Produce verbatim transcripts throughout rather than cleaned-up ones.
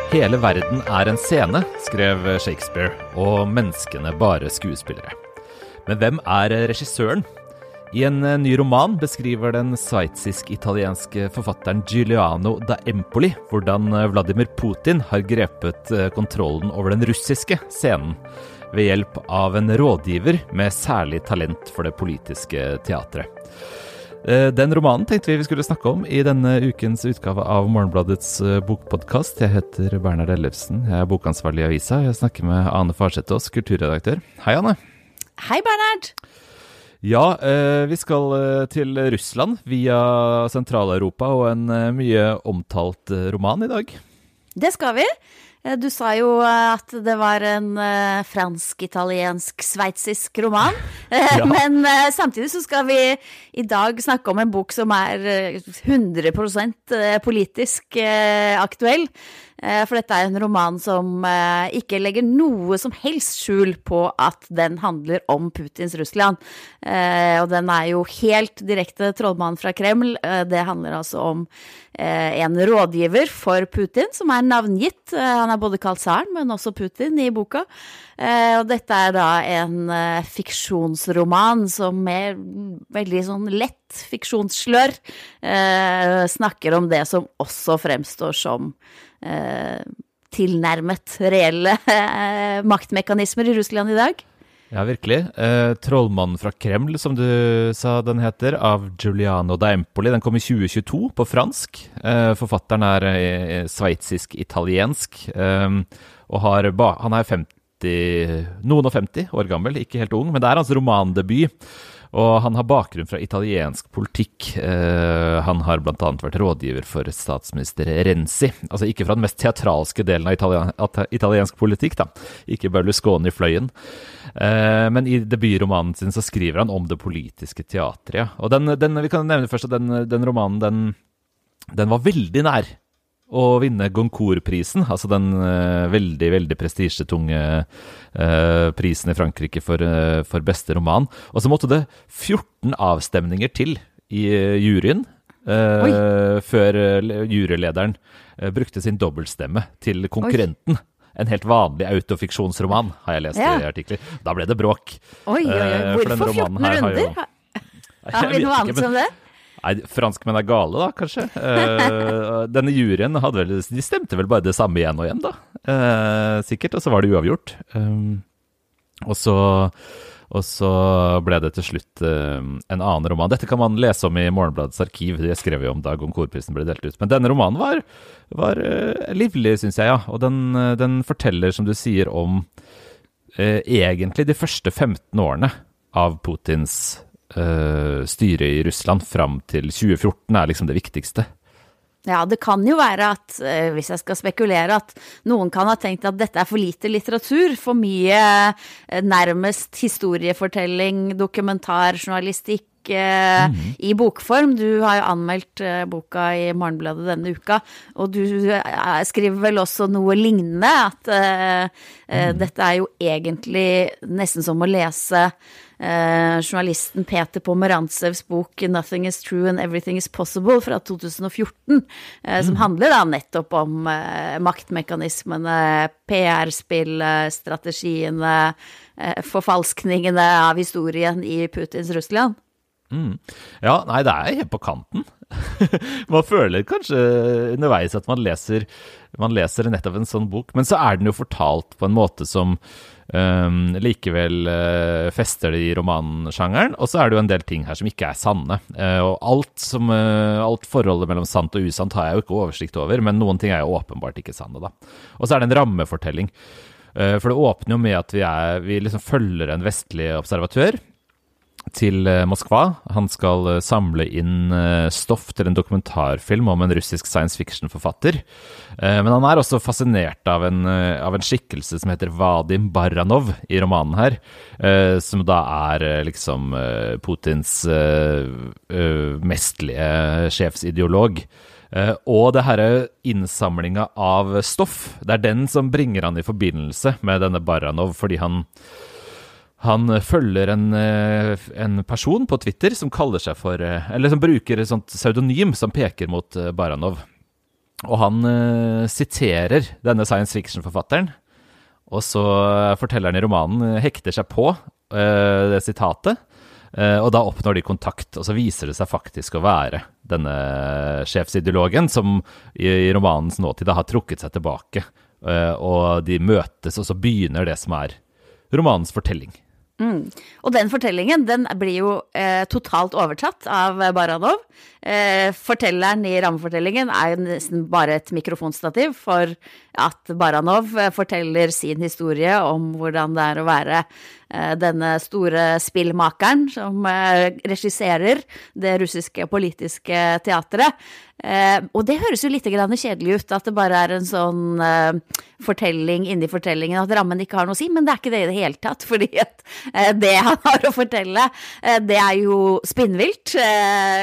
Hele verden er en scene, skrev Shakespeare, og menneskene bare skuespillere. Men hvem er regissøren? I en ny roman beskriver den sveitsisk-italienske forfatteren Giuliano da Empoli hvordan Vladimir Putin har grepet kontrollen over den russiske scenen ved hjelp av en rådgiver med særlig talent for det politiske teatret. Den romanen tenkte vi vi skulle snakke om i denne ukens utgave av Morgenbladets bokpodcast. Jeg heter Bernhard Ellefsen, jeg er bokansvarlig i avisa. Jeg snakker med Ane Farsetås, kulturredaktør. Hei, Ane. Hei, Bernhard. Ja, vi skal til Russland via Sentral-Europa og en mye omtalt roman i dag. Det skal vi. Du sa jo at det var en uh, fransk-italiensk-sveitsisk roman, ja. Men uh, samtidig så skal vi i dag snakke om en bok som er uh, hundre prosent politisk uh, aktuell. Uh, for dette er en roman som uh, ikke legger noe som helst skjul på at den handler om Putins Russland. Uh, og den er jo helt direkte trollmann fra Kreml. Uh, det handler altså om uh, en rådgiver for Putin som er navngitt. Uh, han er både kalt Tsaren, men også Putin i boka. Uh, og dette er da en uh, fiksjonsroman som med veldig sånn lett fiksjonsslør uh, snakker om det som også fremstår som uh, tilnærmet reelle uh, maktmekanismer i Russland i dag. Ja, virkelig. Eh, Trollmannen fra Kreml, som du sa den heter, av Giuliano da Empoli. Den kom i tjue tjueto på fransk. Eh, forfatteren er eh, sveitsisk-italiensk, eh, og har ba- han er femti, noen og femti år gammel, ikke helt ung, men det er hans romandebut. Og han har bakgrunn fra italiensk politikk. Eh, han har blant annet vært rådgiver for statsminister Renzi. Altså ikke fra den mest teatralske delen av italien, italiensk politikk, da. Ikke Berlusconi i fløyen. Eh, men i debutromanen sin så skriver han om det politiske teatret. Ja. Og den, den, vi kan nevne først at den, den romanen, den, den var veldig nær å vinne Goncourt-prisen, altså den uh, veldig, veldig prestisjetunge uh, prisen i Frankrike for, uh, for beste roman. Og så måtte det fjorten avstemninger til i uh, juryen, uh, før uh, jurylederen uh, brukte sin dobbeltstemme til konkurrenten. Oi. En helt vanlig autofiksjonsroman, har jeg lest ja. I artikler. Da ble det bråk. Oi, oi, oi. Hvorfor fjorten runder? Har, har vi noe annet som det? Nei, franskmenn er gale da, kanskje. Uh, denne juryen hadde vel, de stemte vel bare det samme igjen og igjen da. Uh, sikkert, og så var det uavgjort. Um, og, så, og så ble det til slutt uh, en annen roman. Dette kan man lese om i Morgenbladets arkiv. Det skrev vi om da Goncourt-prisen ble delt ut. Men denne romanen var, var uh, livlig, synes jeg, ja. Og den, uh, den forteller, som du sier, om uh, egentlig de første femten årene av Putins Uh, styret i Russland fram til tjue fjorten er liksom det viktigste. Ja, det kan jo være at, uh, hvis jeg skal spekulere, at noen kan ha tenkt at dette er for lite litteratur, for mye uh, nærmest historiefortelling, dokumentar, journalistikk, Uh, mm-hmm. i bokform. Du har jo anmeldt uh, boka i Morgenbladet denne uka, og du uh, skriver vel også noe lignende, at uh, uh, mm. dette er jo egentlig nesten som å lese uh, journalisten Peter Pomerantsevs bok Nothing is True and Everything is Possible fra to tusen og fjorten, uh, mm. som handler da nettopp om uh, maktmekanismene, P R-spill, strategiene, uh, forfalskningene av historien i Putins Russland. Mm. Ja, nei, det er helt på kanten. Man føler kanskje underveis at man leser, man leser nettopp en sånn bok, men så er den jo fortalt på en måte som um, likevel uh, fester det i romansjangeren, og så er det jo en del ting her som ikke er sanne. Uh, og alt, som, uh, alt forholdet mellom sant og usant har jeg jo ikke oversikt over, men noen ting er jo åpenbart ikke sanne da. Og så er det en rammefortelling, uh, for det åpner jo med at vi, er, vi liksom følger en vestlig observatør til Moskva. Han skal samle inn stoff til en dokumentarfilm om en russisk science fiction-forfatter. Men han er også fascinert av en, av en skikkelse som heter Vadim Baranov i romanen her, som da er liksom Putins mestlige sjefsideolog. Og det her innsamlingen av stoff, det er den som bringer han i forbindelse med denne Baranov, fordi han Han følger en, en person på Twitter som kaller seg for, eller som bruker et sånt pseudonym som peker mot Baranov. Og han uh, siterer denne science fiction-forfatteren, og så fortelleren i romanen hekter seg på uh, det sitatet, uh, og da oppnår de kontakt, og så viser det seg faktisk å være denne sjefsideologen som i, i romanens nåtid har trukket seg tilbake, uh, og de møtes, og så begynner det som er romanens fortelling. Mm. Og den fortellingen, den blir jo eh, totalt overtatt av Baranov. Eh, fortelleren i rammefortellingen er jo nesten bare et mikrofonstativ for at Baranov forteller sin historie om hvordan det er å være eh, denne store spillmakeren som eh, regisserer det russiske politiske teatret. Eh, og det høres jo litt grann kjedelig ut, at det bare er en sånn eh, fortelling inni fortellingen, at rammen ikke har noe å si, men det er ikke det i det hele tatt, fordi at eh, det han har å fortelle, eh, det er jo spinnvilt, eh,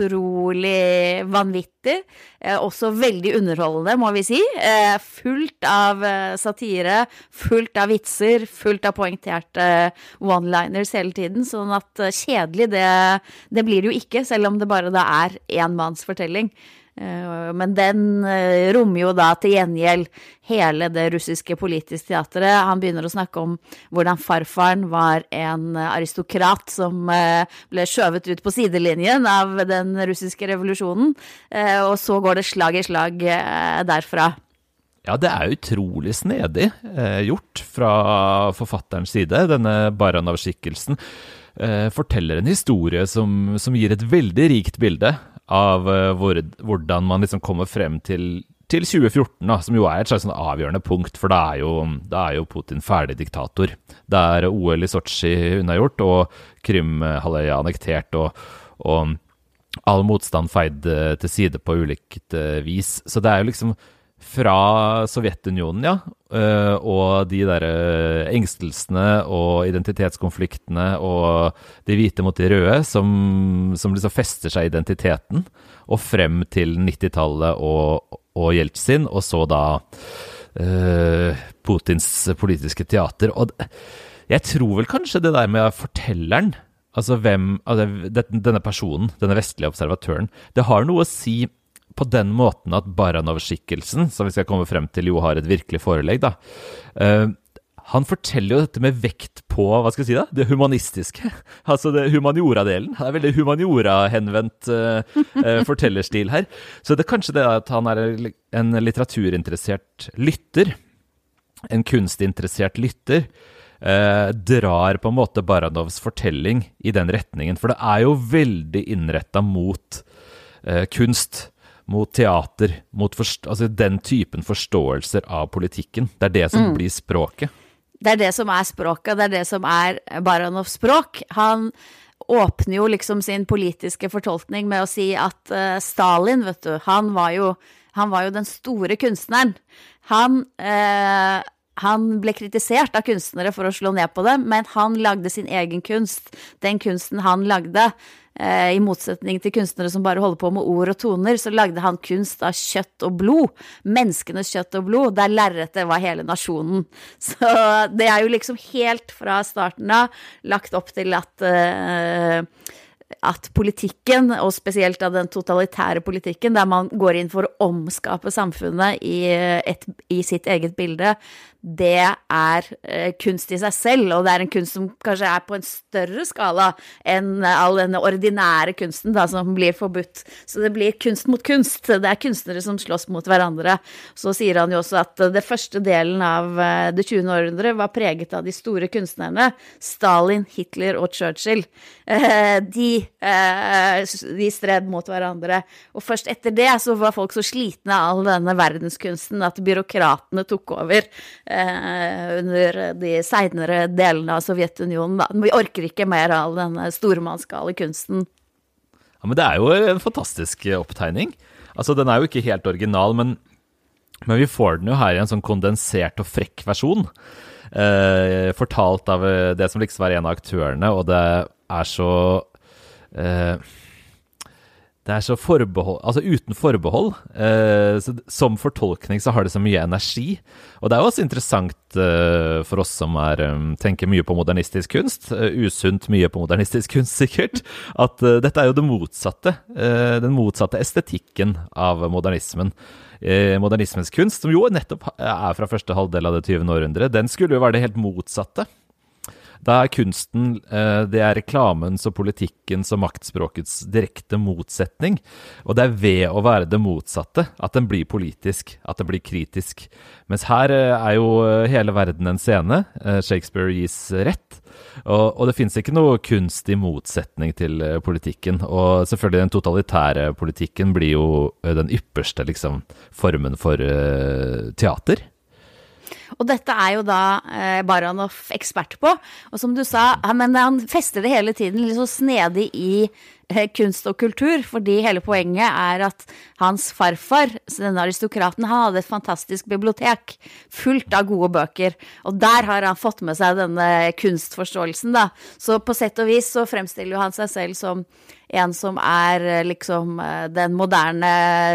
utrolig vanvittig, eh, også veldig underholdende, må vi si, eh, fullt av eh, satire, fullt av vitser, fullt av poengterte one-liners hele tiden, sånn at eh, kjedelig det, det blir det jo ikke, selv om det bare da er en manns fortelling. Men den rommer jo da til gjengjeld hele det russiske politiske teatret. Han begynner å snakke om hvordan farfaren var en aristokrat som ble skjøvet ut på sidelinjen av den russiske revolusjonen, og så går det slag i slag derfra. Ja, det er utrolig snedig eh, gjort fra forfatterens side. Denne Baranov-skikkelsen eh, forteller en historie som, som gir et veldig rikt bilde av uh, hvor, hvordan man liksom kommer frem til, til tjue fjorten, da, som jo er et slags sånn avgjørende punkt, for da er jo, da er jo Putin ferdig diktator. Det er O L i Sotsji unnagjort, og Krimhalvøya annektert, og, og all motstand feid uh, til side på ulikt uh, vis. Så det er jo liksom fra Sovjetunionen, ja, uh, og de der uh, engstelsene og identitetskonfliktene og de hvite mot de røde som, som liksom fester seg i identiteten, og frem til nittitallet og, og Jeltsin, og så da uh, Putins politiske teater. Og jeg tror vel kanskje det der med fortelleren, altså hvem, altså denne personen, denne vestlige observatøren, det har noe å si på den måten at Baranov-skikkelsen, som vi skal komme frem til, jo har et virkelig forelegg, da. Uh, han forteller jo dette med vekt på, hva skal jeg si da, det humanistiske, altså det humaniora-delen. Det er veldig humaniora-henvendt uh, uh, fortellerstil her. Så det er kanskje det at han er en litteraturinteressert lytter, en kunstinteressert lytter, uh, drar på en måte Baranovs fortelling i den retningen, for det er jo veldig innrettet mot uh, kunst, mot teater, mot forst- altså den typen forståelser av politikken. Det er det som mm. blir språket. Det er det som er språket, det er det som er Baranovs språk. Han åpner jo liksom sin politiske fortolkning med å si at uh, Stalin, vet du, han var jo, han var jo den store kunstneren. Han, uh, han ble kritisert av kunstnere for å slå ned på det, men han lagde sin egen kunst. Den kunsten han lagde, i motsetning til kunstnere som bare holder på med ord og toner, så lagde han kunst av kjøtt og blod, menneskenes kjøtt og blod, der lerretet var hele nasjonen. Så det er jo liksom helt fra starten av lagt opp til at, uh, at politikken, og spesielt av den totalitære politikken, der man går inn for å omskape samfunnet i, et, i sitt eget bilde, det er eh, kunst i seg selv, og det er en kunst som kanskje er på en større skala enn all denne ordinære kunsten da, som blir forbudt. Så det blir kunst mot kunst. Det er kunstnere som slåss mot hverandre. Så sier han jo også at det første delen av det tjuende århundre var preget av de store kunstnerne, Stalin, Hitler og Churchill. Eh, de, eh, de stred mot hverandre. Og først etter det så var folk så slitne av all denne verdenskunsten at byråkratene tok over under de senere delene av Sovjetunionen. Da. Vi orker ikke mer av denne stormannsgale kunsten. Ja, men det er jo en fantastisk opptegning. Altså, den er jo ikke helt original, men, men vi får den jo her i en sånn kondensert og frekk versjon. Eh, fortalt av det som liksom er en av aktørene, og det er så... Eh, Det er så forbehold, altså uten forbehold, eh, så, som fortolkning så har det så mye energi, og det er jo også interessant eh, for oss som er, um, tenker mye på modernistisk kunst, uh, usunt mye på modernistisk kunst sikkert, at uh, dette er jo det motsatte, uh, den motsatte estetikken av modernismen. eh, modernismens kunst, som jo nettopp er fra første halvdel av det tyvende århundre, den skulle jo være det helt motsatte. Da er kunsten, eh, det er reklamens og politikkens og maktspråkets direkte motsetning, og det er ved å være det motsatte at den blir politisk, at den blir kritisk. Mens her eh, er jo hele verden en scene, eh, Shakespeare gis rett, og, og det finnes ikke noe kunst i motsetning til eh, politikken, og selvfølgelig den totalitære politikken blir jo eh, den ypperste liksom, formen for eh, teater. Og dette er jo da eh, Baranov ekspert på, og som du sa, han, men han fester det hele tiden litt så snedig i eh, kunst og kultur, fordi hele poenget er at hans farfar, denne aristokraten, han hadde et fantastisk bibliotek, fullt av gode bøker, og der har han fått med seg denne kunstforståelsen da. Så på sett og vis så fremstiller jo han seg selv som en som er eh, liksom eh, den moderne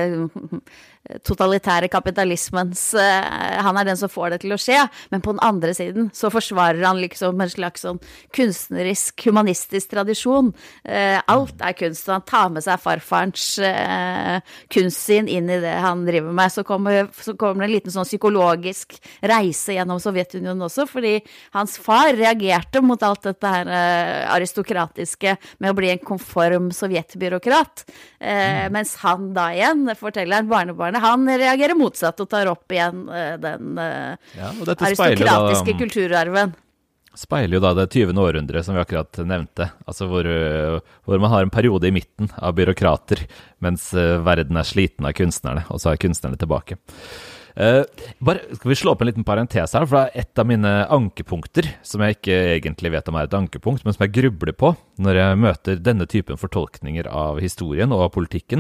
totalitære kapitalismens, uh, han er den som får det til å skje, men på den andre siden så forsvarer han liksom en slags sånn kunstnerisk, humanistisk tradisjon. Uh, alt er kunst, og han tar med seg farfarens uh, kunst sin inn i det han driver med. Så kommer, så kommer det en liten sånn psykologisk reise gjennom Sovjetunionen også, fordi hans far reagerte mot alt dette her uh, aristokratiske med å bli en konform sovjetbyråkrat, uh, mm. mens han da igjen, forteller barnebarn, han reagerer motsatt og tar opp igjen uh, den uh, ja, aristokratiske da, kulturarven. Speiler jo da det tyvende århundre som vi akkurat nevnte, altså hvor, uh, hvor man har en periode i midten av byråkrater, mens uh, verden er sliten av kunstnerne, og så er kunstnerne tilbake. Uh, bare, skal vi slå opp en liten parentes her, for det er et av mine ankepunkter, som jeg ikke egentlig vet om er et ankepunkt, men som jeg grubler på når jeg møter denne typen fortolkninger av historien og av politikken.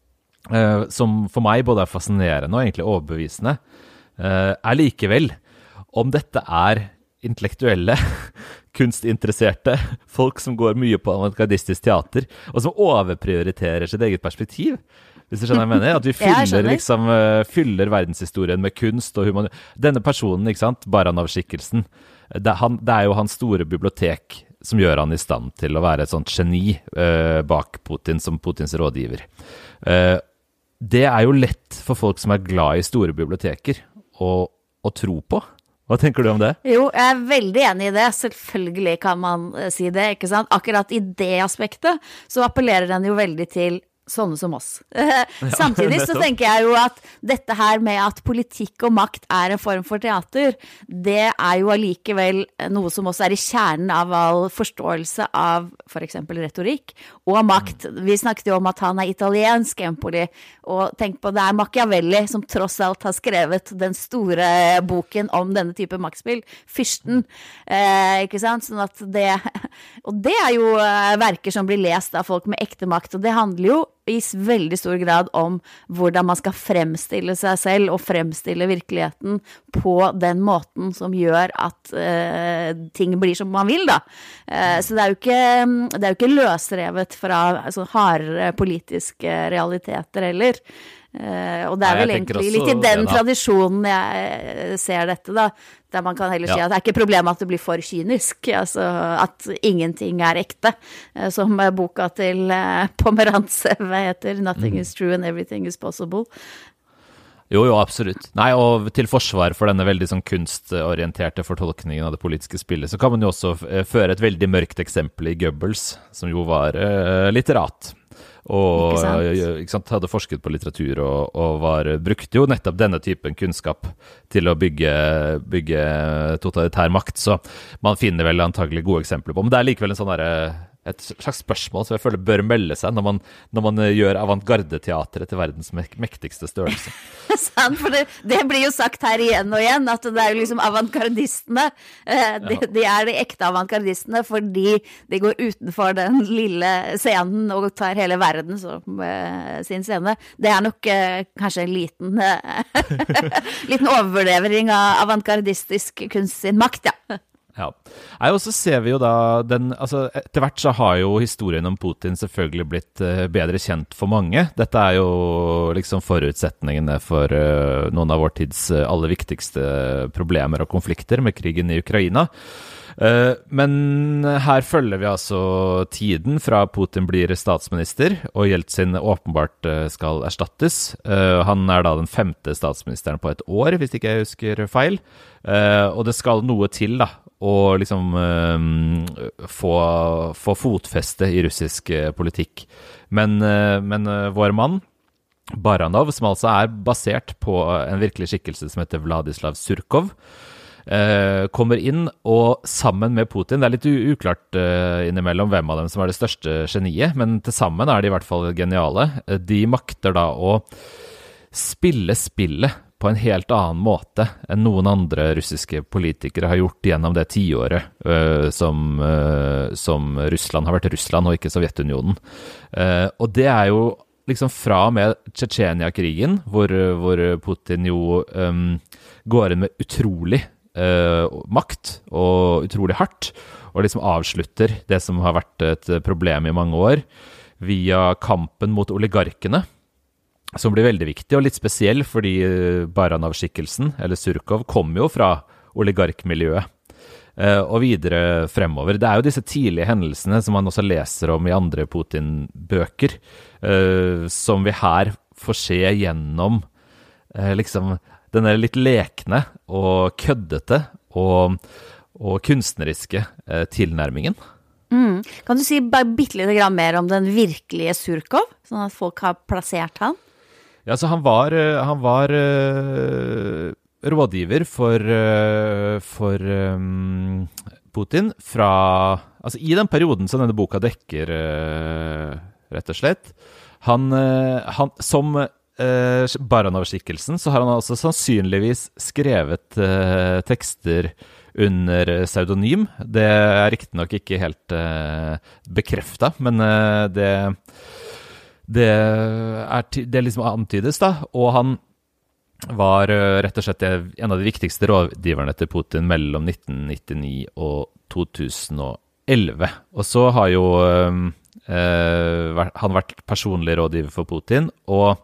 Uh, som for meg både er fascinerende og egentlig overbevisende, uh, er likevel om dette er intellektuelle, kunstinteresserte folk som går mye på avantgardistisk teater, og som overprioriterer sitt eget perspektiv. Hvis du skjønner hva jeg mener? At vi fyller, liksom, uh, fyller verdenshistorien med kunst og human... Denne personen, ikke sant, Baranov-skikkelsen, det, han, det er jo hans store bibliotek som gjør han i stand til å være et sånt geni uh, bak Putin, som Putins rådgiver. Uh, Det er jo lett for folk som er glad i store biblioteker å, å tro på. Hva tenker du om det? Jo, jeg er veldig enig i det. Selvfølgelig kan man si det, ikke sant? Akkurat i det aspektet så appellerer den jo veldig til sånne som oss. Samtidig så tenker jeg jo at dette her med at politikk og makt er en form for teater, det er jo allikevel noe som også er i kjernen av all forståelse av for eksempel retorikk og makt. Vi snakket jo om at han er italiensk, Empoli, og tenk på det er Machiavelli som tross alt har skrevet den store boken om denne type maktspill, Fyrsten, eh, ikke sant? Sånn at det, og det er jo verker som blir lest av folk med ekte makt, og det handler jo i veldig stor grad om hvordan man skal fremstille seg selv og fremstille virkeligheten på den måten som gjør at uh, ting blir som man vil da. Uh, så det er jo ikke, det er jo ikke løsrevet fra altså, hardere politiske realiteter heller. Uh, og det er Nei, vel egentlig litt i den tradisjonen jeg ser dette da, der man kan heller ja. si at det er ikke problemet at det blir for kynisk, altså at ingenting er ekte, uh, som boka til uh, Pomerantsev heter, Nothing mm. is true and everything is possible. Jo, jo, absolutt. Nei, og til forsvar for denne veldig sånn kunstorienterte fortolkningen av det politiske spillet, så kan man jo også føre et veldig mørkt eksempel i Goebbels, som jo var uh, litterat. Og ikke sant? Ikke sant, hadde forsket på litteratur og, og var, brukte jo nettopp denne typen kunnskap til å bygge, bygge totalitær makt, så man finner vel antagelig gode eksempler på, men det er likevel en sånn der, et slags spørsmål som jeg føler bør melde seg når man, når man gjør avantgarde-teatret til verdens mektigste størrelse. Sant, for det, det blir jo sagt her igjen og igjen, at det er jo liksom avantgardistene, eh, de, ja. de er de ekte avantgardistene, fordi de går utenfor den lille scenen og tar hele verden som eh, sin scene. Det er nok eh, kanskje en liten, eh, liten overvurdering av avantgardistisk kunst sin makt, ja. Ja. Nei, og så ser vi jo da den, altså etter hvert så har jo historien om Putin selvfølgelig blitt uh, bedre kjent for mange. Dette er jo liksom forutsetningene for uh, noen av vår tids uh, aller viktigste problemer og konflikter med krigen i Ukraina. Uh, men her følger vi altså tiden fra Putin blir statsminister, og Jeltsin åpenbart uh, skal erstattes. Uh, han er da den femte statsministeren på et år, hvis ikke jeg husker feil. Uh, og det skal noe til da, og liksom uh, få, få fotfeste i russisk uh, politikk. Men, uh, men uh, vår mann, Baranov, som altså er basert på en virkelig skikkelse som heter Vladislav Surkov, uh, kommer inn, og sammen med Putin, det er litt uklart uh, innimellom hvem av dem som er det største geniet, men til sammen er de i hvert fall geniale. De makter da å spille spillet på en helt annen måte enn noen andre russiske politikere har gjort gjennom det tiåret uh, som, uh, som Russland har vært Russland og ikke Sovjetunionen. Uh, og det er jo liksom fra og med Tsjetsjenia-krigen, hvor, hvor Putin jo um, går inn med utrolig uh, makt og utrolig hardt, og liksom avslutter det som har vært et problem i mange år, via kampen mot oligarkene, som blir veldig viktig og litt spesiell, fordi Baranov-skikkelsen, eller Surkov, kom jo fra oligarkmiljøet og videre fremover. Det er jo disse tidlige hendelsene som man også leser om i andre Putin-bøker, som vi her får se gjennom liksom denne litt lekne og køddete og, og kunstneriske tilnærmingen. Mm. Kan du si bare bitte litt mer om den virkelige Surkov, sånn at folk har plassert han? Ja, så han var, han var uh, rådgiver for, uh, for um, Putin fra, altså i den perioden som denne boka dekker, uh, rett og slett. Han, uh, han som uh, Baranov-skikkelsen, så har han altså sannsynligvis skrevet uh, tekster under pseudonym. Det er riktignok ikke helt uh, bekreftet, men uh, det... Det er, det liksom antydes da, og han var rett og slett en av de viktigste rådgiverne til Putin mellom nitten nittini og to tusen og elleve. Og så har jo eh, han vært personlig rådgiver for Putin, og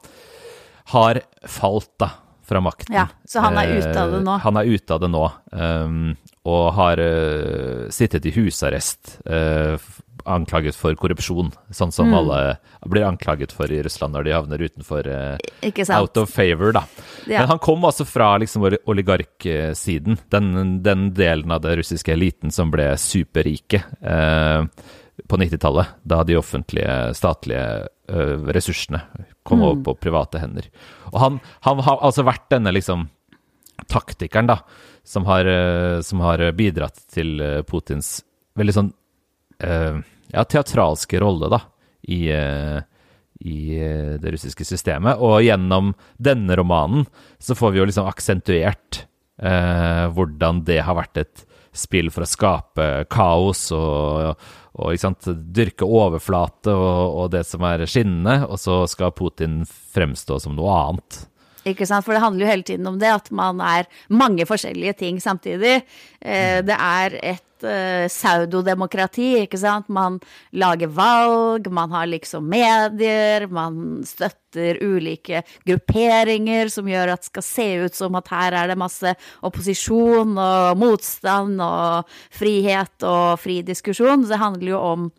har falt da fra makten. Ja, så han er ute av det nå. Eh, han er ute av det nå, um, og har uh, sittet i husarrest, uh, anklaget for korrupsjon, sånn som mm. alle blir anklaget for i Russland når de havner utenfor uh, out of favor da. Ja. Men han kom altså fra liksom oligarksiden, den, den delen av det russiske eliten som ble superrike uh, på nittitallet, da de offentlige, statlige uh, ressursene kom mm. over på private hender. Og han, han har altså vært denne liksom taktikeren da, som har, uh, som har bidratt til uh, Putins veldig sånn uh, ja, teatralske rolle da, i, uh, i uh, det russiske systemet. Og gjennom denne romanen så får vi jo liksom aksentuert uh, hvordan det har vært et spill for å skape kaos og, og ikke sant, dyrke overflate og, og det som er skinnende, og så skal Putin fremstå som noe annet. Ikke sant, for det handler jo hele tiden om det, at man er mange forskjellige ting samtidig. Eh, det er et eh, pseudodemokrati, ikke sant? Man lager valg, man har liksom medier, man støtter ulike grupperinger som gjør at det skal se ut som at her er det masse opposisjon og motstand og frihet og fri diskusjon. Så det handler jo om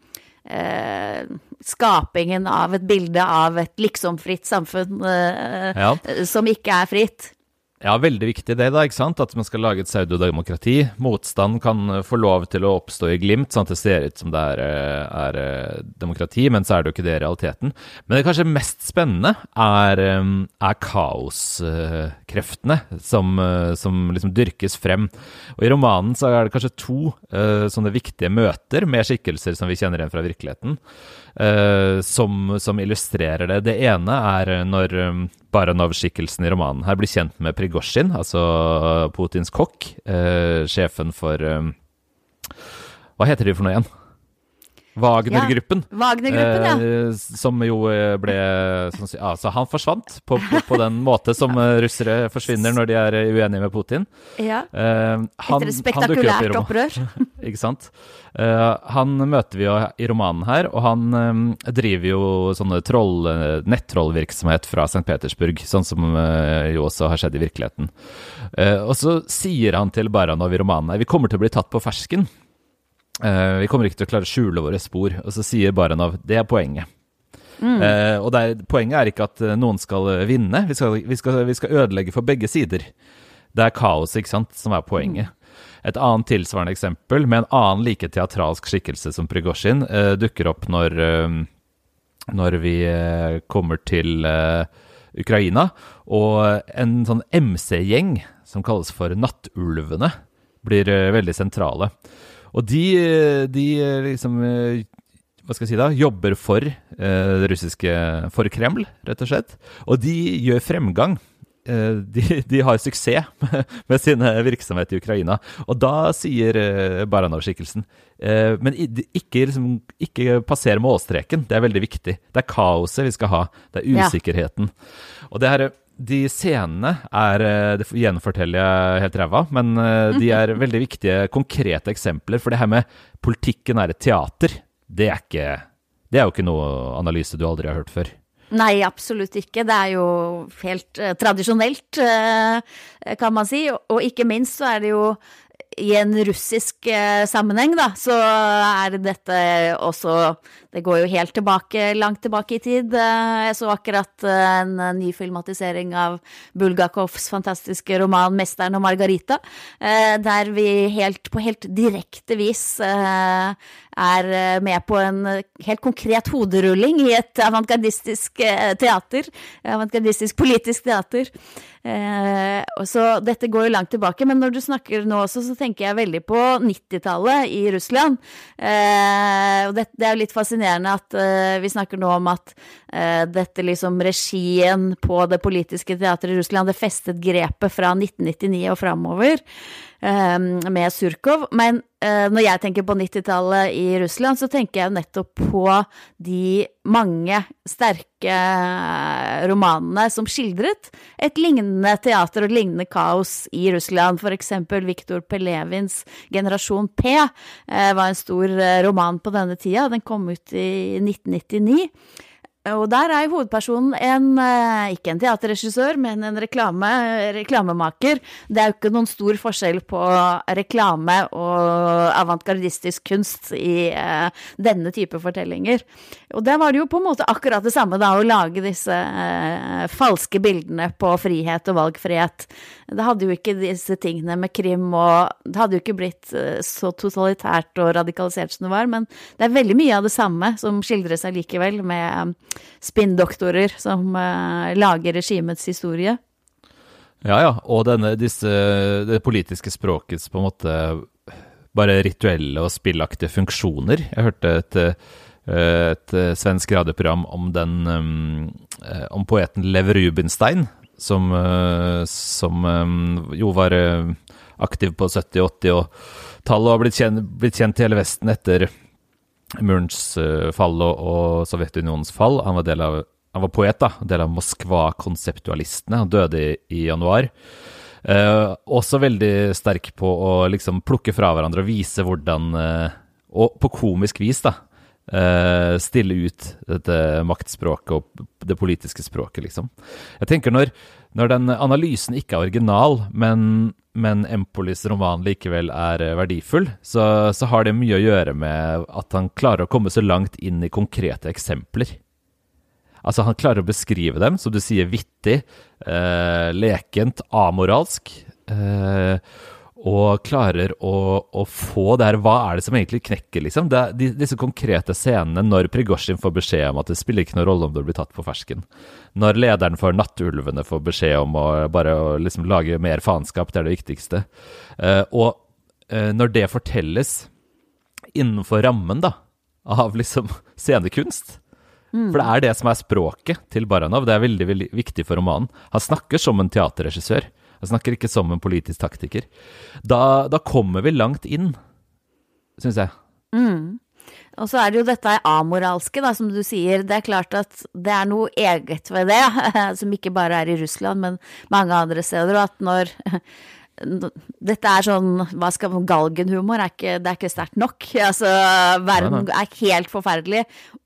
Eh, skapingen av et bilde av et liksom fritt samfunn eh, ja. som ikke er fritt. Ja, veldig viktig det da, ikke sant? At man skal lage et pseudodemokrati. Motstand kan få lov til å oppstå i glimt, sånn at det ser ut som det er, er demokrati, men så er det jo ikke det i realiteten. Men det kanskje mest spennende er, er kaoskreftene som, som liksom dyrkes frem. Og i romanen så er det kanskje to uh, sånne viktige møter med skikkelser som vi kjenner igjen fra virkeligheten, uh, som, som illustrerer det. Det ene er når um, Baranov-skikkelsen i romanen her blir kjent med Prigozhin, altså Putins kokk, uh, sjefen for uh, hva heter de for noe igjen? Wagner-gruppen. Ja, Wagner-gruppen, ja. Eh, som jo ble sånn, altså han forsvant på, på, på den måte som russere forsvinner når de er uenige med Putin. Ja. Eh, han, Etter et spektakulært opprør. Ikke sant? Eh, han møter vi jo i romanen her, og han eh, driver jo sånne troll, nettrollvirksomhet fra Sankt Petersburg, sånn som eh, jo også har skjedd i virkeligheten. Eh, og så sier han til Baranov i romanen, vi kommer til å bli tatt på fersken. Uh, vi kommer ikke til å klare å skjule våre spor, og så sier Baranov, det er poenget. Mm. Uh, og det er, poenget er ikke at noen skal vinne, vi skal, vi, skal, vi skal ødelegge for begge sider. Det er kaos, ikke sant, som er poenget. Mm. Et annet tilsvarende eksempel, med en annen like teatralsk skikkelse som Prigozhin, uh, dukker opp når, uh, når vi uh, kommer til uh, Ukraina, og en sånn M C-gjeng, som kalles for Nattulvene, blir uh, veldig sentrale. Og de, de liksom, hva skal jeg si da, jobber for eh, det russiske, for Kreml, rett og slett. Og de gjør fremgang. Eh, de, de har suksess med, med sin virksomhet i Ukraina. Og da sier eh, Baranov-skikkelsen, eh, men ikke, liksom, ikke passer målstreken, det er veldig viktig. Det er kaoset vi skal ha, det er usikkerheten. Ja. Og det her... De scenene er, det gjenforteller jeg helt ræva, men de er veldig viktige, konkrete eksempler, for det her med politikken er et teater, det er, ikke, det er jo ikke noe analyse du aldri har hørt før. Nei, absolutt ikke. Det er jo helt uh, tradisjonelt, uh, kan man si, og, og ikke minst så er det jo i en russisk eh, sammenheng da, så er dette også, det går jo helt tilbake, langt tilbake i tid. Jeg så akkurat en ny filmatisering av Bulgakovs fantastiske roman Mesteren og Margarita, der vi helt, på helt direkte vis er med på en helt konkret hoderulling i et avantgardistisk teater, avantgardistisk politisk teater. Eh, og så dette går jo langt tilbake, men når du snakker nå også, så tenker jeg veldig på nittitallet i Russland. Eh, og det, det er jo litt fascinerende at eh, vi snakker nå om at eh, dette liksom regien på det politiske teateret i Russland, det festet grepet fra nitten nittini og fremover eh, med Surkov. Men eh, når jeg tenker på nittitallet i Russland, så tenker jeg nettopp på de mange sterke romanene som skildret et lignende teater og lignende kaos i Russland. For eksempel Viktor Pelevins Generasjon P eh, var en stor roman på denne tida. Den kom ut i nitten nittini. Og der er hovedpersonen en, ikke en teaterregissør, men en reklame, reklamemaker. Det er jo ikke noen stor forskjell på reklame og avantgardistisk kunst i uh, denne type fortellinger. Og der var det jo på en måte akkurat det samme da, å lage disse uh, falske bildene på frihet og valgfrihet. Det hadde jo ikke disse tingene med krim, og det hadde jo ikke blitt uh, så totalitært og radikalisert som det var, men det er veldig mye av det samme som skildrer seg likevel med um, spinndoktorer som uh, lager regimets historie. Ja, ja, og denne, disse, det politiske språkets på en måte bare rituelle og spillaktige funksjoner. Jeg hørte et, et svensk radioprogram om den, um, om poeten Lev Rubinstein, som, som um, jo var aktiv på sytti- og åtti-tallet og har blitt kjent, blitt kjent i hele Vesten etter Murens fall og, og Sovjetunionens fall. Han var, del av, han var poet, da, del av Moskva-konseptualistene. Han døde i, i januar. Eh, også veldig sterk på å liksom plukke fra hverandre og vise hvordan, eh, og på komisk vis da, eh, stille ut dette maktspråket og det politiske språket, liksom. Jeg tenker når, når den analysen ikke er original, men men Empolis roman likevel er verdifull, så, så har det mye å gjøre med at han klarer å komme så langt inn i konkrete eksempler. Altså han klarer å beskrive dem, som du sier, vittig, eh, lekent, amoralsk, eh, og klarer å, å få der, hva er det som egentlig knekker, liksom? Det er de, disse konkrete scenene når Prigozhin får beskjed om at det spiller ikke noen rolle om du blir tatt på fersken. Når lederen for Nattulvene får beskjed om å bare å, liksom, lage mer faenskap, det er det viktigste. Uh, og uh, når det fortelles innenfor rammen da, av liksom scenekunst, mm. for det er det som er språket til Baranov, det er veldig, veldig viktig for romanen. Han snakker som en teaterregissør. Jeg snakker ikke som en politisk taktiker. Da, da kommer vi langt inn, synes jeg. Mm. Og så er det jo dette amoralske, da, som du sier. Det er klart at det er noe eget ved det, som ikke bare er i Russland, men mange andre steder, og at når dette er sånn, hva skal man, galgenhumor, er ikke, det er ikke sterkt nok. Altså, verden er helt forferdelig,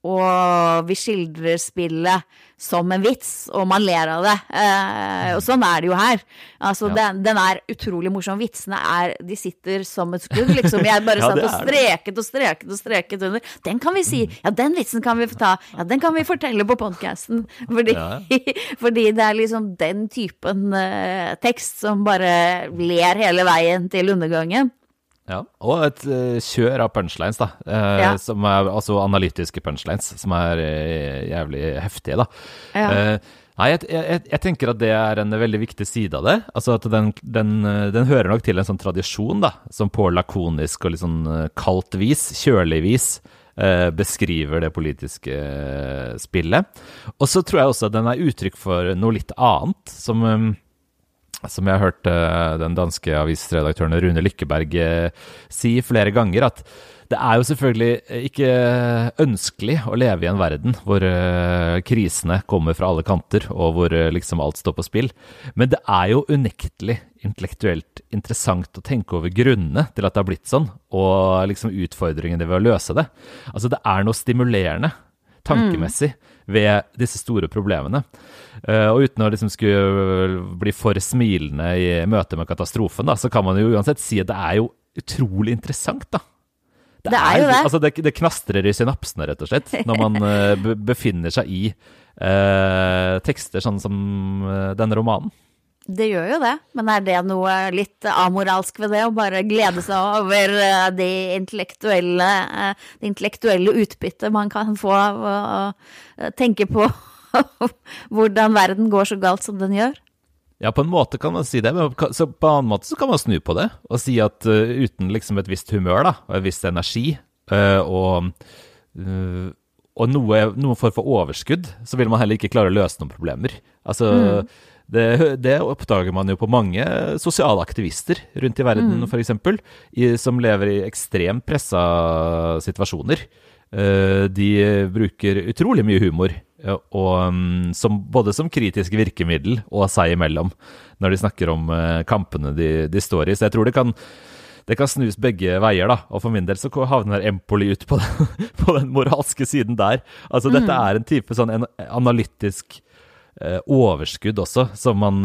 og vi skildrer spillet som en vits, og man ler av det. Eh, og sånn er det jo her. Altså, ja. den, den er utrolig morsom. Vitsene er, de sitter som et skudd, liksom. Jeg bare ja, satt og streket og streket og streket under. Den kan vi si, ja, den vitsen kan vi ta, ja, den kan vi fortelle på podcasten. Fordi, ja. fordi det er liksom den typen uh, tekst som bare ler hele veien til undergangen. Ja, og et uh, kjør av punchlines da, uh, ja. som er altså analytiske punchlines, som er uh, jævlig heftige da. Ja. Uh, nei, jeg, jeg, jeg tenker at det er en veldig viktig side av det, altså at den, den, den hører nok til en sånn tradisjon da, som på lakonisk og litt sånn kaldt vis, kjølig vis, uh, beskriver det politiske uh, spillet. Og så tror jeg også at den er uttrykk for noe litt annet, som... Um, som jeg har hørt uh, den danske avisredaktøren Rune Lykkeberg uh, si flere ganger, at det er jo selvfølgelig ikke ønskelig å leve i en verden hvor uh, krisene kommer fra alle kanter, og hvor uh, liksom alt står på spill. Men det er jo unektelig intellektuelt interessant å tenke over grunnene til at det har blitt sånn, og liksom utfordringene ved å løse det. Altså det er noe stimulerende, tankemessig, ved disse store problemene. Uh, og uten å liksom skulle bli for smilende i møte med katastrofen, da, så kan man jo uansett si at det er jo utrolig interessant, da. Det, det er jo det. Altså det, det knastrer i synapsene, rett og slett, når man uh, befinner seg i uh, tekster sånn som uh, denne romanen. Det gjør jo det, men er det noe litt amoralsk ved det, å bare glede seg over uh, det intellektuelle, uh, det intellektuelle utbyttet man kan få av å uh, tenke på hvordan verden går så galt som den gjør? Ja, på en måte kan man si det, men på, så på en annen måte så kan man snu på det, og si at uh, uten liksom et visst humør da, og et visst energi, uh, og, uh, og noe, noe form for overskudd, så vil man heller ikke klare å løse noen problemer. Altså... Mm. Det, det oppdager man jo på mange sosiale aktivister rundt i verden, mm. for eksempel, i, som lever i ekstremt pressa situasjoner. Uh, de bruker utrolig mye humor, uh, og, um, som, både som kritisk virkemiddel og seg imellom, når de snakker om uh, kampene de, de står i. Så jeg tror det kan, det kan snus begge veier, da. Og for min del så havner Empoli ut på den, på den moralske siden der. Altså, mm. dette er en type sånn en, analytisk Uh, overskudd også, som man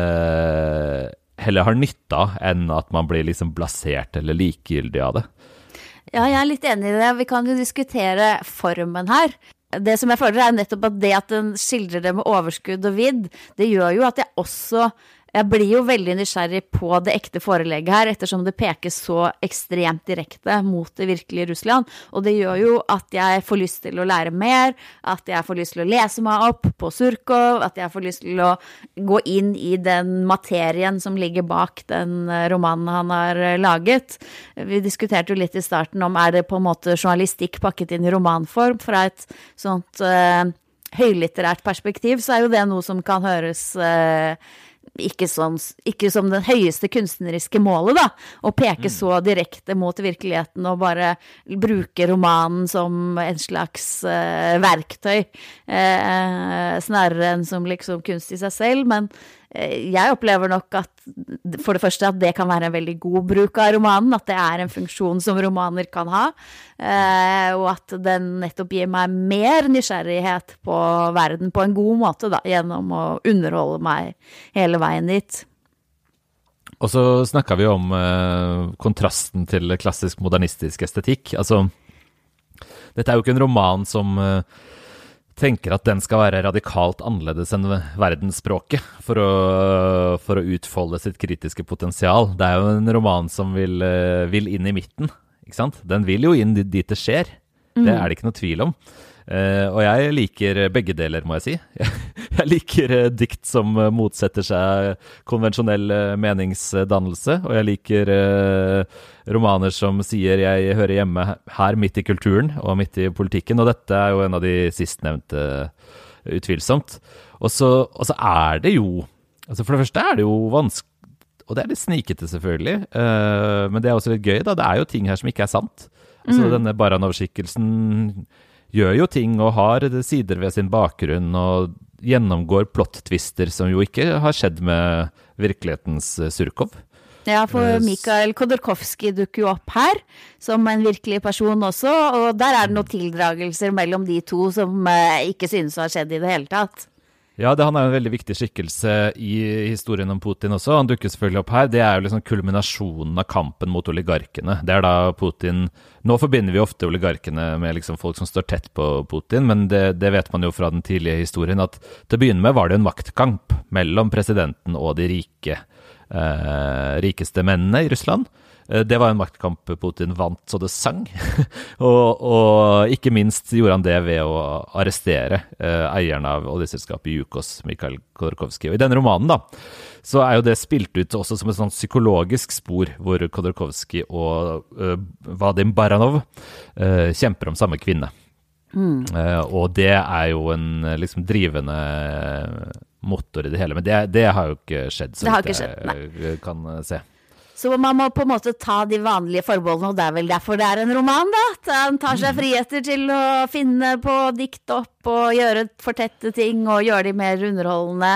uh, heller har nytte av enn at man blir liksom blasert eller likegyldig av det. Ja, jeg er litt enig i det. Vi kan jo diskutere formen her. Det som jeg føler er nettopp at det at den skildrer det med overskudd og vidd, det gjør jo at jeg også Jeg blir jo veldig nysgjerrig på det ekte forelegget her, ettersom det pekes så ekstremt direkte mot det virkelige Russland. Og det gjør jo at jeg får lyst til å lære mer, at jeg får lyst til å lese meg opp på Surkov, at jeg får lyst til å gå inn i den materien som ligger bak den romanen han har laget. Vi diskuterte jo litt i starten om er det på en måte journalistikk pakket inn i romanform fra et sånt uh, høylitterært perspektiv, så er jo det noe som kan høres... Uh, Ikke, sånn, ikke som den høyeste kunstneriske målet da, å peke mm. så direkte mot virkeligheten og bare bruke romanen som en slags uh, verktøy, uh, snarere enn som liksom kunst i seg selv, men uh, jeg opplever nok at for det første at det kan være en veldig god bruk av romanen, at det er en funksjon som romaner kan ha, uh, og at den nettopp gir meg mer nysgjerrighet på verden på en god måte da, gjennom å underholde meg hele veien dit. Og så snakket vi om uh, kontrasten til klassisk modernistisk estetikk. Altså, dette er jo ikke en roman som uh, tenker at den skal være radikalt annerledes enn verdensspråket for å, for å utfolde sitt kritiske potensial. Det er jo en roman som vil, uh, vil inn i midten, ikke sant? Den vil jo inn dit det skjer. Mm. Det er det ikke noe tvil om. Uh, og jeg liker begge deler, må jeg si. Jeg liker uh, dikt som uh, motsetter seg konvensjonell uh, meningsdannelse, og jeg liker uh, romaner som sier jeg hører hjemme her midt i kulturen og midt i politikken, og dette er jo en av de sistnevnte uh, utvilsomt. Og så, og så er det jo, altså for det første er det jo vanskelig, og det er litt snikete selvfølgelig, uh, men det er også litt gøy da, det er jo ting her som ikke er sant. Altså mm. denne Baranov-skikkelsen gjør jo ting og har sider ved sin bakgrunn og gjennomgår plot-twister som jo ikke har skjedd med virkelighetens Surkov. Ja, for Mikhail Khodorkovsky dukker jo opp her, som en virkelig person også, og der er det noen tildragelser mellom de to som ikke synes å ha skjedd i det hele tatt. Ja, det, han er jo en veldig viktig skikkelse i historien om Putin også. Han dukker selvfølgelig opp her. Det er jo liksom kulminasjonen av kampen mot oligarkene. Det er da Putin... Nå forbinder vi ofte oligarkene med liksom folk som står tett på Putin, men det, det vet man jo fra den tidlige historien at til å begynne med var det en maktkamp mellom presidenten og de rike, eh, rikeste mennene i Russland. Det var en maktkamp Putin vant så det sang, og, og ikke minst gjorde han det ved å arrestere eh, eieren av oljeselskapet Yukos, Mikhail Khodorkovsky. Og i denne romanen da, så er jo det spilt ut også som et sånt psykologisk spor, hvor Khodorkovsky og eh, Vadim Baranov eh, kjemper om samme kvinne. Mm. Eh, og det er jo en liksom drivende motor i det hele, men det, det har jo ikke skjedd, så vidt jeg kan se. Så man må på en måte ta de vanlige forbeholdene, og det er vel derfor det er en roman da, at han tar seg friheter til å finne på, dikte opp og gjøre fortette ting, og gjøre de mer underholdende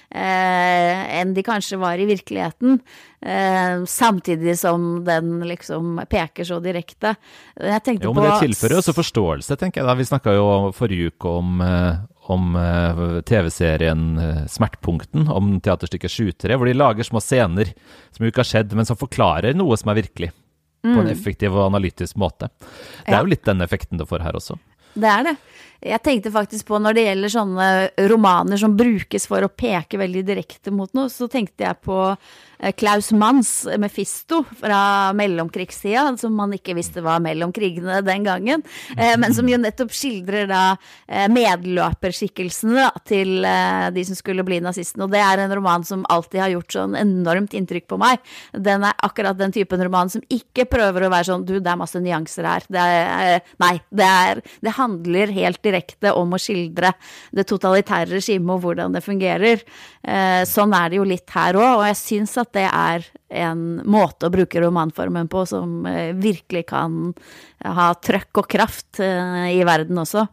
eh, enn de kanskje var i virkeligheten, eh, samtidig som den liksom peker så direkte. Jeg tenkte jo, men det på... tilfører jo også forståelse, tenker jeg da. Vi snakket jo forrige uke om... Eh, om uh, T V-serien uh, Smertpunkten, om teaterstykket Sjutre, hvor de lager små scener som jo ikke har skjedd, men som forklarer noe som er virkelig, mm. på en effektiv og analytisk måte. Det er ja. jo litt den effekten det får her også. Det er det. Jeg tenkte faktisk på når det gjelder sånne romaner som brukes for å peke veldig direkte mot noe, så tenkte jeg på Klaus Manns Mephisto fra mellomkrigstida, som man ikke visste var mellom krigene den gangen, men som jo nettopp skildrer da medløperskikkelsene til de som skulle bli nazistene, og det er en roman som alltid har gjort sånn enormt inntrykk på meg. Den er akkurat den typen roman som ikke prøver å være sånn, du, det er masse nyanser her. Det er, nei, det, er, det handler helt direkte om å skildre det totalitære regimet og hvordan det fungerer. Sånn er det jo litt her også, og jeg synes at det er en måte å bruke romanformen på som virkelig kan ha trøkk og kraft i verden også.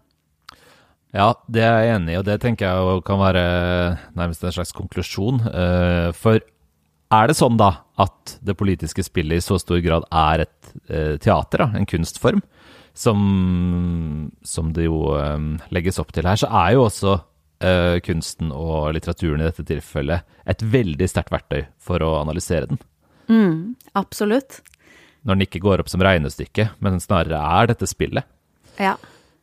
Ja, det er jeg enig i, og det tenker jeg kan være nærmest en slags konklusjon. For er det sånn da at det politiske spillet i så stor grad er et teater, da, en kunstform, som, som det jo legges opp til her, så er jo også Uh, kunsten og litteraturen i dette tilfellet et veldig sterkt verktøy for å analysere den. Mm, absolutt. Når den ikke går opp som regnestykke, men snarere er dette spillet. Ja.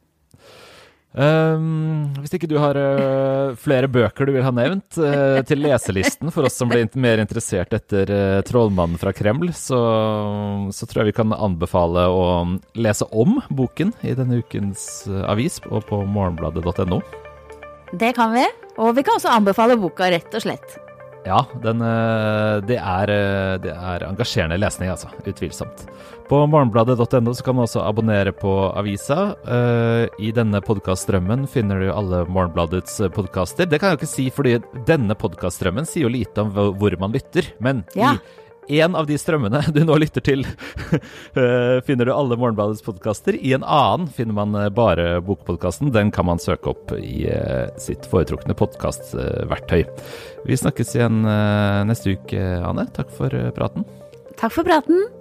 Um, hvis ikke du har uh, flere bøker du vil ha nevnt uh, til leselisten for oss som ble mer interessert etter uh, Trollmannen fra Kreml, så, så tror jeg vi kan anbefale å lese om boken i denne ukens uh, avis og på morgenbladet punktum no. Det kan vi, og vi kan også anbefale boka rett og slett. Ja, den, det, er, det er engasjerende lesning, altså, utvilsomt. På morgenbladet punktum no så kan du også abonnere på avisa. I denne podcaststrømmen finner du alle Morgenbladets podcaster. Det kan jeg jo ikke si, fordi denne podcaststrømmen sier jo lite om hvor man lytter, men ja. I en av de strømmene du nå lytter til finner du alle Morgenbladets podcaster. I en annen finner man bare bokpodcasten. Den kan man søke opp i sitt foretrukne podcastverktøy. Vi snakkes igjen neste uke, Anne. Takk for praten. Takk for praten.